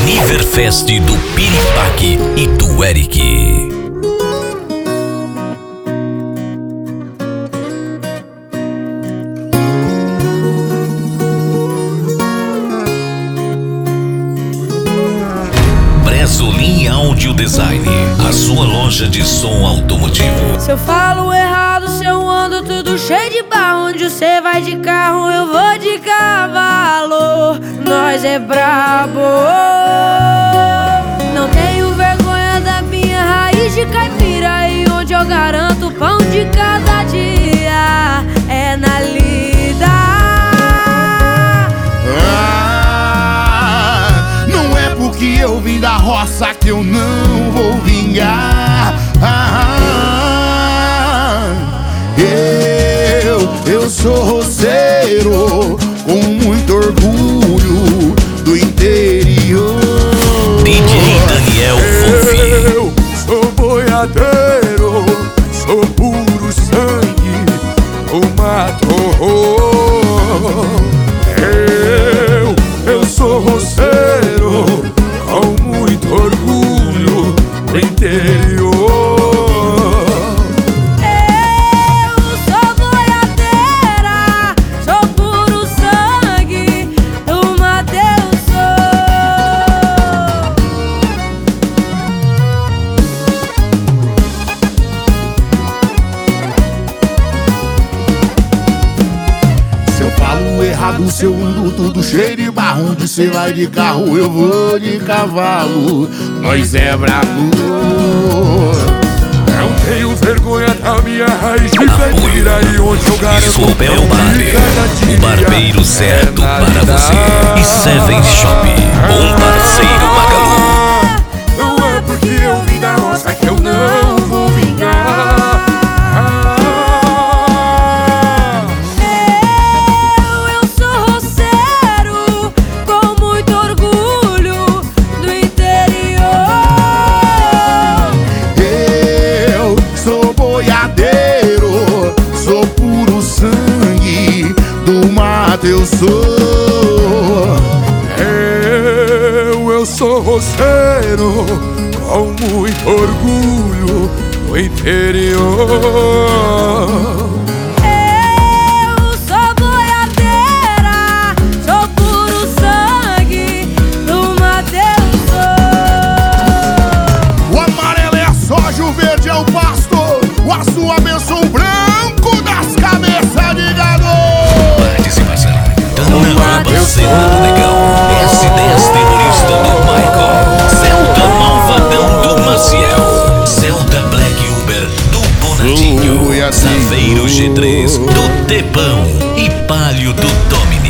Niverfest do Piripaque e do Eric. Bresolim Audio Design, a sua loja de som automotivo. Se eu falo errado, se eu ando tudo cheio de barro, onde você vai de carro, eu vou de cavalo. Nós é brabo. Não tenho vergonha da minha raiz de caipira, e onde eu garanto o pão de cada dia é na lida. Não é porque eu vim da roça que eu não vou vingar. Eu sou roceiro com muito orgulho do interior. DJ Daniel Fofi. Eu sou boiadeiro, sou puro sangue, o mato. Eu sou roceiro com muito orgulho do interior. Se eu ando tudo cheio de barro, onde cê vai de carro, eu vou de cavalo. Nós é brabo. Não tenho vergonha da minha raiz de caipira, e onde eu garanto Isobel Bar, o barbeiro certo para você. E Seven Shop, um parceiro Magalu. Não é porque eu vim da roça que eu não vou vingar. Eu sou roceiro com muito orgulho do interior. Eu sou boiadeira, sou puro sangue do Mateus. O amarelo é a soja, o verde é o pasto, o azul a benção, o branco das cabeças de gado. Celta Negão, S10 terrorista do Michael, Celta Malvadão do Maciel, Celta Black Uber do Bonadinho, Saveiro G3 do Tepão e Palio do Domini.